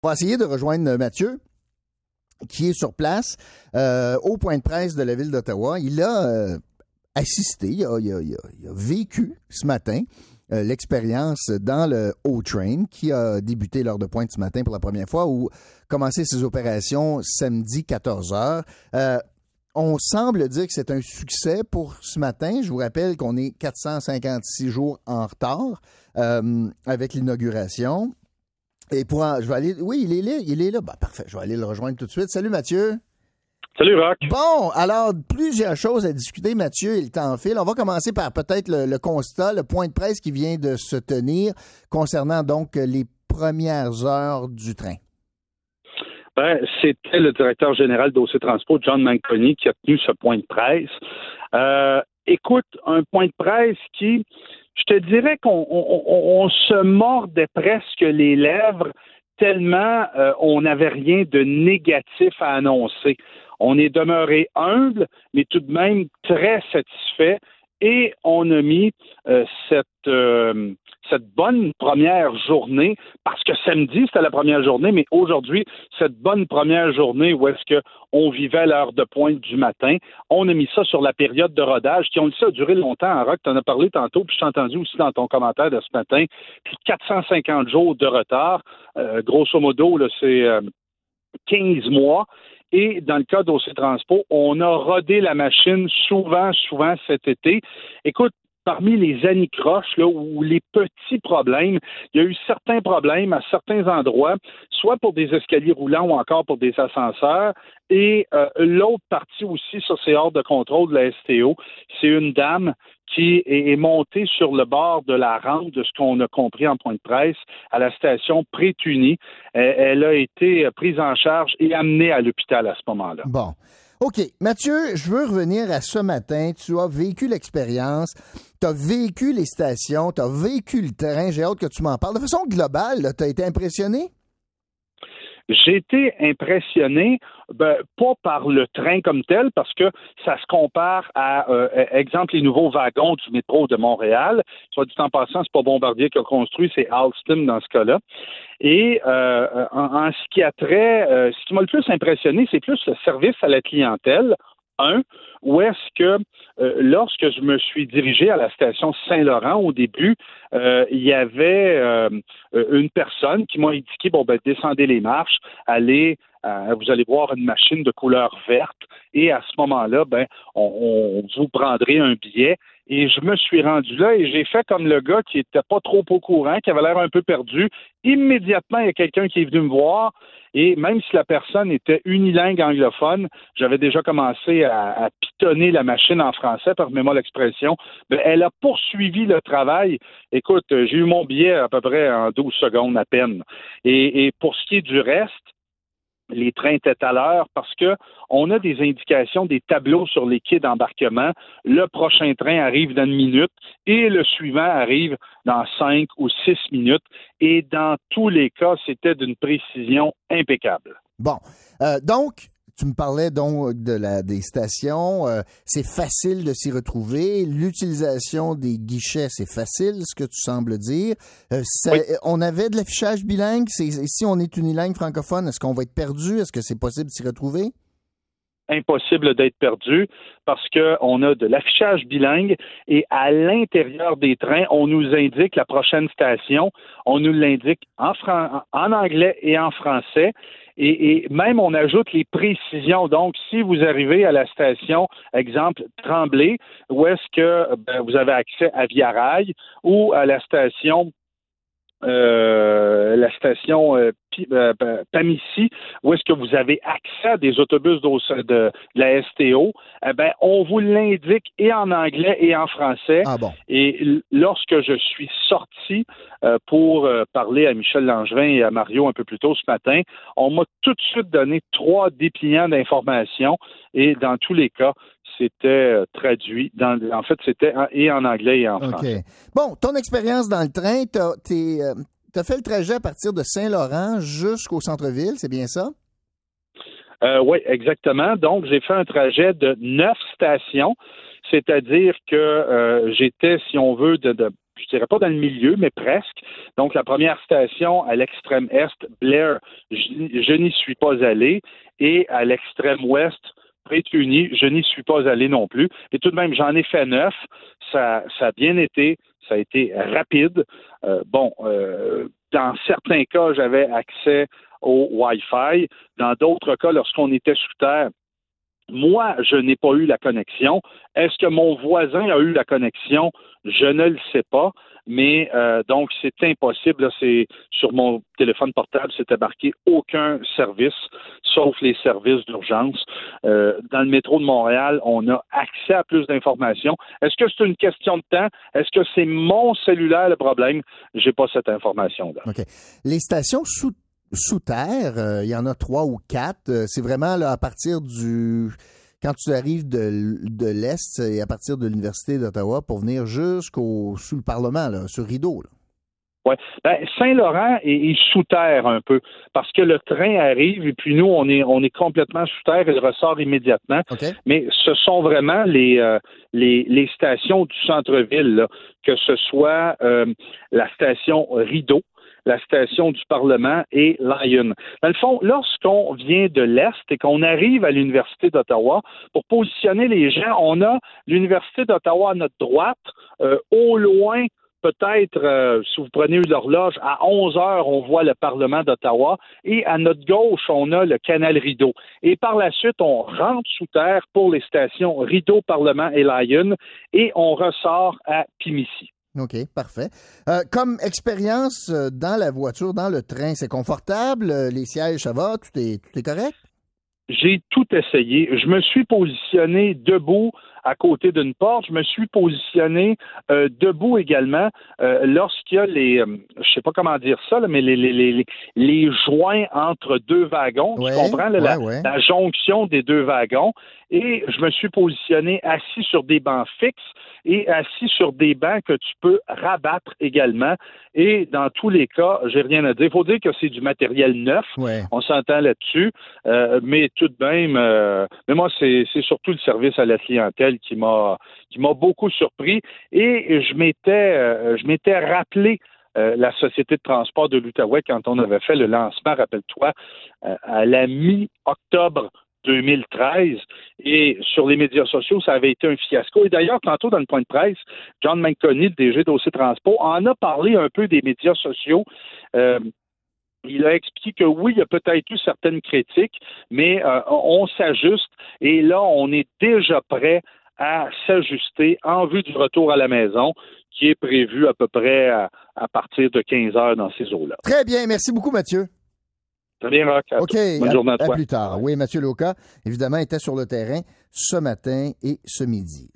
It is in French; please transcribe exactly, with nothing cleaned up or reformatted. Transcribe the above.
On va essayer de rejoindre Mathieu, qui est sur place euh, au point de presse de la ville d'Ottawa. Il a euh, assisté, il a, il, a, il, a, il a vécu ce matin euh, l'expérience dans le O-Train qui a débuté l'heure de pointe ce matin pour la première fois ou commencé ses opérations samedi quatorze heures. Euh, on semble dire que c'est un succès pour ce matin. Je vous rappelle qu'on est quatre cent cinquante-six jours en retard euh, avec l'inauguration. Et pour en, je vais aller. Oui, il est là, il est là. Ben, parfait, je vais aller le rejoindre tout de suite. Salut Mathieu. Salut Rock. Bon, alors plusieurs choses à discuter, Mathieu, et le temps file. On va commencer par peut-être le, le constat, le point de presse qui vient de se tenir concernant donc les premières heures du train. Ben, c'était le directeur général d'O C Transpo, John Manconi, qui a tenu ce point de presse. Euh, écoute, un point de presse qui, je te dirais qu'on on, on, on se mordait presque les lèvres tellement euh, on n'avait rien de négatif à annoncer. On est demeuré humble, mais tout de même très satisfait. Et on a mis euh, cette, euh, cette bonne première journée, parce que samedi, c'était la première journée, mais aujourd'hui, cette bonne première journée où est-ce qu'on vivait à l'heure de pointe du matin, on a mis ça sur la période de rodage, qui, on le sait, a duré longtemps. En Rock, tu en as parlé tantôt, puis je t'ai entendu aussi dans ton commentaire de ce matin, plus de quatre cent cinquante jours de retard. Euh, grosso modo, là, c'est euh, quinze mois. Et dans le cas d'O C Transpo, on a rodé la machine souvent, souvent cet été. Écoute, parmi les anicroches là, ou les petits problèmes, il y a eu certains problèmes à certains endroits, soit pour des escaliers roulants ou encore pour des ascenseurs. Et euh, l'autre partie aussi, ça c'est hors de contrôle de la S T O, c'est une dame qui est montée sur le bord de la rampe, de ce qu'on a compris en point de presse, à la station Pré-Tuny. Elle a été prise en charge et amenée à l'hôpital à ce moment-là. Bon. OK. Mathieu, je veux revenir à ce matin. Tu as vécu l'expérience, tu as vécu les stations, tu as vécu le terrain. J'ai hâte que tu m'en parles. De façon globale, tu as été impressionné? J'ai été impressionné, ben, pas par le train comme tel, parce que ça se compare à, euh, exemple, les nouveaux wagons du métro de Montréal. Soit dit en passant, c'est pas Bombardier qui a construit, c'est Alstom dans ce cas-là. Et euh, en, en ce qui a trait, euh, ce qui m'a le plus impressionné, c'est plus le service à la clientèle. Un, où est-ce que euh, lorsque je me suis dirigé à la station Saint-Laurent au début, euh, il y avait euh, une personne qui m'a indiqué, bon, ben, descendez les marches, allez, euh, vous allez voir une machine de couleur verte, et à ce moment-là, ben, on, on vous prendrez un billet. Et je me suis rendu là et j'ai fait comme le gars qui était pas trop au courant, qui avait l'air un peu perdu. Immédiatement, il y a quelqu'un qui est venu me voir et même si la personne était unilingue anglophone, j'avais déjà commencé à, à pitonner la machine en français, permets-moi l'expression. Ben, elle a poursuivi le travail. Écoute, j'ai eu mon billet à peu près en douze secondes à peine. Et, et pour ce qui est du reste, les trains étaient à l'heure parce que on a des indications, des tableaux sur les quais d'embarquement. Le prochain train arrive dans une minute et le suivant arrive dans cinq ou six minutes. Et dans tous les cas, c'était d'une précision impeccable. Bon. Euh, donc, tu me parlais donc de la, des stations. Euh, c'est facile de s'y retrouver. L'utilisation des guichets, c'est facile, ce que tu sembles dire. Euh, ça, oui. On avait de l'affichage bilingue. C'est, si on est unilingue francophone, est-ce qu'on va être perdu? Est-ce que c'est possible de s'y retrouver? Impossible d'être perdu parce qu'on a de l'affichage bilingue et à l'intérieur des trains, on nous indique la prochaine station. On nous l'indique en, fran- en anglais et en français. Et, et même, on ajoute les précisions. Donc, si vous arrivez à la station, exemple, Tremblay, où est-ce que ben, vous avez accès à Via Rail, ou à la station euh, la station euh, P- euh, Pamissy, où est-ce que vous avez accès à des autobus de, de la S T O, eh ben, on vous l'indique et en anglais et en français. Ah bon. Et l- lorsque je suis sorti euh, pour euh, parler à Michel Langevin et à Mario un peu plus tôt ce matin, on m'a tout de suite donné trois dépliants d'informations et dans tous les cas, c'était traduit. Dans, en fait, c'était en, et en anglais et en okay. français. Bon, ton expérience dans le train, t'as, t'es, euh, t'as fait le trajet à partir de Saint-Laurent jusqu'au centre-ville, c'est bien ça? Euh, oui, exactement. Donc, j'ai fait un trajet de neuf stations, c'est-à-dire que euh, j'étais, si on veut, de, de je dirais pas dans le milieu, mais presque. Donc, la première station à l'extrême est, Blair, je, je n'y suis pas allé. Et à l'extrême ouest, Prairie-Cluny, je n'y suis pas allé non plus. Et tout de même, j'en ai fait neuf. Ça, ça a bien été. Ça a été rapide. Euh, bon, euh, dans certains cas, j'avais accès au Wi-Fi. Dans d'autres cas, lorsqu'on était sous terre, moi, je n'ai pas eu la connexion. Est-ce que mon voisin a eu la connexion? Je ne le sais pas. Mais euh, donc, c'est impossible. Là, c'est sur mon téléphone portable, c'était marqué aucun service, sauf les services d'urgence. Euh, dans le métro de Montréal, on a accès à plus d'informations. Est-ce que c'est une question de temps? Est-ce que c'est mon cellulaire le problème? J'ai pas cette information-là. OK. Les stations sous sous terre, il euh, y en a trois ou quatre. Euh, c'est vraiment là à partir du quand tu arrives de, de l'Est et à partir de l'Université d'Ottawa pour venir jusqu'au sous le Parlement, là, sur Rideau. Oui. Ben, Saint-Laurent est, est sous terre un peu, parce que le train arrive et puis nous, on est on est complètement sous terre et il ressort immédiatement. Okay. Mais ce sont vraiment les euh, les, les stations du centre-ville, là, que ce soit euh, la station Rideau, la station du Parlement et Lyon. Dans le fond, lorsqu'on vient de l'Est et qu'on arrive à l'Université d'Ottawa, pour positionner les gens, on a l'Université d'Ottawa à notre droite, euh, au loin, peut-être, euh, si vous prenez l'horloge, à onze heures, on voit le Parlement d'Ottawa, et à notre gauche, on a le canal Rideau. Et par la suite, on rentre sous terre pour les stations Rideau, Parlement et Lyon, et on ressort à Pimissy. OK, parfait. Euh, comme expérience euh, dans la voiture, dans le train, c'est confortable? Euh, les sièges, ça va? Tout est, tout est correct? J'ai tout essayé. Je me suis positionné debout à côté d'une porte. Je me suis positionné euh, debout également euh, lorsqu'il y a les, euh, je sais pas comment dire ça, là, mais les, les, les, les joints entre deux wagons. Ouais, tu comprends là, ouais, la, ouais. la jonction des deux wagons. Et je me suis positionné assis sur des bancs fixes et assis sur des bancs que tu peux rabattre également. Et dans tous les cas, j'ai rien à dire. Il faut dire que c'est du matériel neuf. Ouais. On s'entend là-dessus. Euh, mais tout de même, euh, mais moi, c'est, c'est surtout le service à la clientèle qui m'a qui m'a beaucoup surpris. Et je m'étais euh, je m'étais rappelé euh, la Société de transport de l'Outaouais quand on avait fait le lancement, rappelle-toi, euh, à la mi-octobre deux mille treize, et sur les médias sociaux, ça avait été un fiasco. Et d'ailleurs, tantôt dans le point de presse, John Manconi, le D G d'O C Transpo, en a parlé un peu des médias sociaux. Euh, il a expliqué que oui, il y a peut-être eu certaines critiques, mais euh, on s'ajuste, et là, on est déjà prêt à s'ajuster en vue du retour à la maison, qui est prévu à peu près à, à partir de quinze heures dans ces eaux-là. Très bien, merci beaucoup, Mathieu. Très bien, Roch. OK, bonne à, journée à toi. À plus tard. Oui, Mathieu Loca, évidemment, était sur le terrain ce matin et ce midi.